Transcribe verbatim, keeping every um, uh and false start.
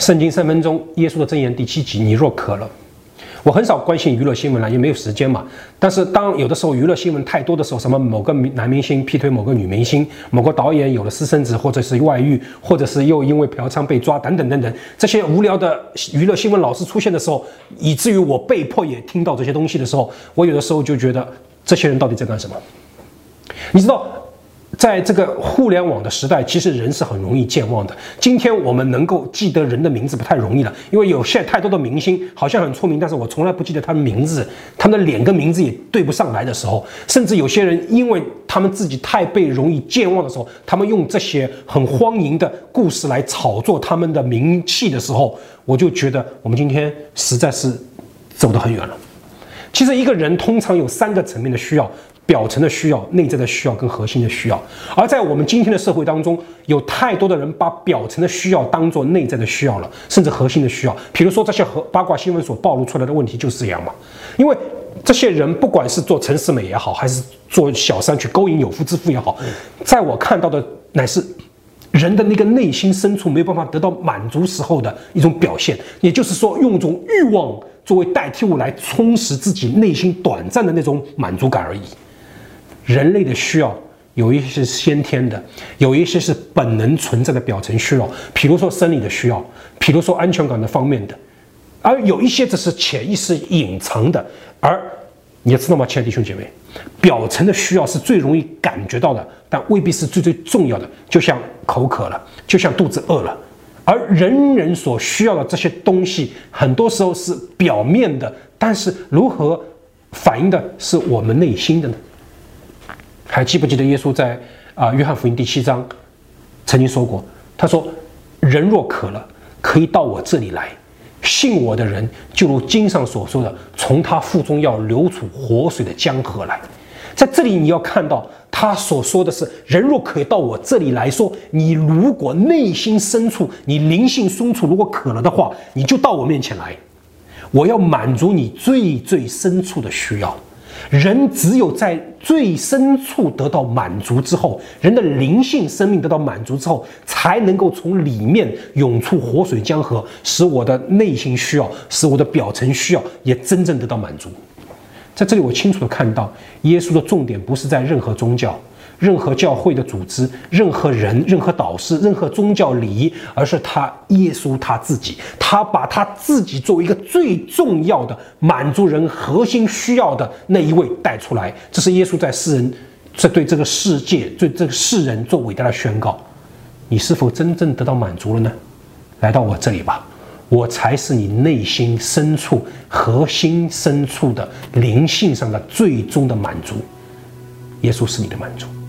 圣经三分钟，耶稣的箴言第七集：你若渴了。我很少关心娱乐新闻了，也没有时间嘛。但是当有的时候娱乐新闻太多的时候，什么某个男明星劈腿某个女明星，某个导演有了私生子，或者是外遇，或者是又因为嫖娼被抓，等等等等，这些无聊的娱乐新闻老是出现的时候，以至于我被迫也听到这些东西的时候，我有的时候就觉得这些人到底在干什么？你知道，在这个互联网的时代，其实人是很容易健忘的。今天我们能够记得人的名字不太容易了，因为有现在太多的明星好像很出名，但是我从来不记得他们名字，他们的脸跟名字也对不上来的时候，甚至有些人因为他们自己太被容易健忘的时候，他们用这些很荒淫的故事来炒作他们的名气的时候，我就觉得我们今天实在是走得很远了。其实一个人通常有三个层面的需要。表层的需要、内在的需要跟核心的需要，而在我们今天的社会当中，有太多的人把表层的需要当作内在的需要了，甚至核心的需要。比如说这些和八卦新闻所暴露出来的问题就是这样嘛，因为这些人不管是做陈世美也好，还是做小三去勾引有妇之夫也好，在我看到的乃是人的那个内心深处没有办法得到满足时候的一种表现，也就是说，用一种欲望作为代替物来充实自己内心短暂的那种满足感而已。人类的需要有一些是先天的，有一些是本能存在的表层需要，比如说生理的需要，比如说安全感的方面的，而有一些则是潜意识隐藏的。而你要知道吗，亲爱的弟兄姐妹，表层的需要是最容易感觉到的，但未必是最最重要的。就像口渴了，就像肚子饿了，而人人所需要的这些东西，很多时候是表面的，但是如何反映的是我们内心的呢？还记不记得耶稣在啊、呃、约翰福音第七章曾经说过，他说：“人若渴了，可以到我这里来，信我的人，就如经上所说的，从他腹中要流出活水的江河来。”在这里你要看到他所说的是，人若可以到我这里来说，你如果内心深处，你灵性深处如果渴了的话，你就到我面前来，我要满足你最最深处的需要。人只有在最深处得到满足之后，人的灵性生命得到满足之后，才能够从里面涌出活水江河，使我的内心需要，使我的表层需要也真正得到满足。在这里我清楚地看到，耶稣的重点不是在任何宗教、任何教会的组织、任何人、任何导师、任何宗教礼仪，而是他耶稣他自己，他把他自己作为一个最重要的满足人核心需要的那一位带出来。这是耶稣在世人，在对这个世界、对这个世人做伟大的宣告。你是否真正得到满足了呢？来到我这里吧，我才是你内心深处、核心深处的灵性上的最终的满足。耶稣是你的满足。